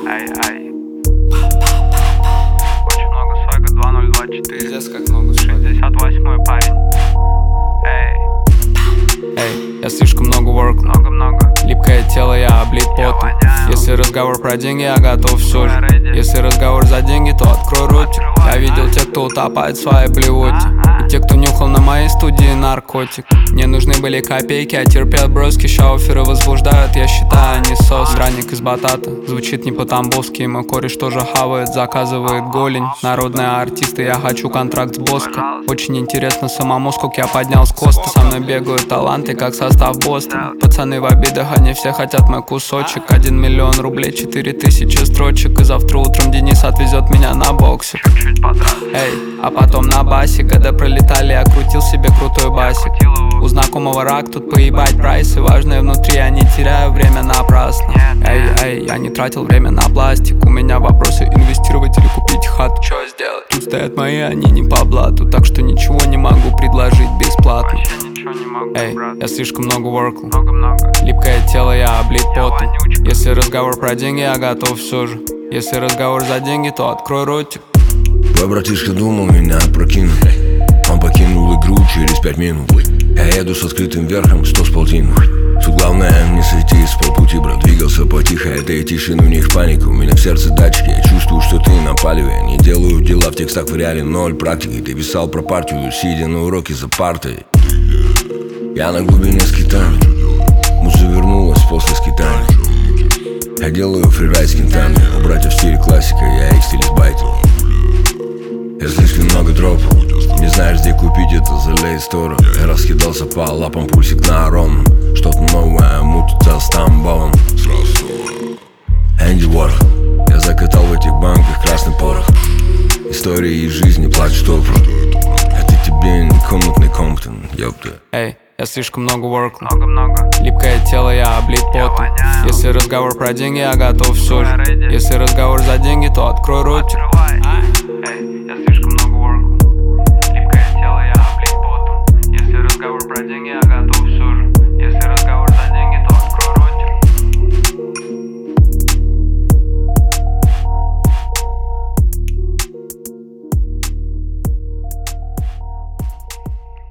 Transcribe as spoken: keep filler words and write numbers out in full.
Эй, эй. Очень много свайга, два ноль два четыре. Пиздец, как много шин. шестьдесят восьмой парень. Эй. Эй, я слишком много work. Много-много. Липкое тело, я облит Я потом. воняю. Если разговор про деньги, я готов все Я же. ready. Если разговор за деньги, то открой ротик. Я Открывай, видел а? тех, кто утопает в своей блевоте. Ага. И те, кто нюхал на моей студии наркотик. Мне нужны были копейки, а терпел броски. Шауферы возбуждают, я считаю, они сос. Странник из батата, звучит не по-тамбовски. Мой кореш тоже хавает, заказывает голень. Народные артисты, я хочу контракт с Боско. Очень интересно самому, сколько я поднял с коста. Со мной бегают таланты, как состав Бостон. Пацаны в обидах, они все хотят мой кусочек. Один миллион рублей, четыре тысячи строчек. И завтра утром Денис отвезет меня на боксе. Чуть-чуть подраз. Эй, а потом на басе, когда пролетали, я крутил себе крутой басик. У знакомого рак, тут поебать прайсы. Важное внутри, я не теряю время напрасно. Эй, эй, я не тратил время на пластик. У меня вопросы: инвестировать или купить хату. Чё сделать? Тут стоят мои, они не по блату. Так что ничего не могу предложить бесплатно. Вообще ничего не могу, Эй, брат. я слишком много workл. Много-много. Липкое тело, я облит Я потом. вонючка. Если разговор про деньги, я готов все же. Если разговор за деньги, то открой ротик. Твой братишка думал меня прокинуть. Он покинул игру через пять минут. Я еду с открытым верхом, сто с полтинной. Тут главное не сойти с полпути, брат. Двигался потихо, этой тишины в них паника. У меня в сердце датчики, я чувствую, что ты на палеве. Я не делаю дела в текстах, в реале ноль практики. Ты писал про партию, сидя на уроке за партой. Я на глубине скитаний. Муза вернулась после скитаний. Я делаю фрирайд с кентами. У братьев в стиле классика, я их стиль избайтил. Я слишком много дропал. Не знаешь, где купить это, залей стора. Я раскидался по лапам, пульсик на аром. Что-то новое мутится с Тамбовом. Энди Уорхол. Я закатал в этих банках красный порох. Истории из жизни плачут опра. Это тебе не комнатный Комптон, ёпта. Эй, я слишком много workл. Много-много. Липкое тело, я облит Я потом. воняю. Если разговор про деньги, я готов все Я же. ready. Если разговор за деньги, то открой ротик. Открывай. Эй, я слишком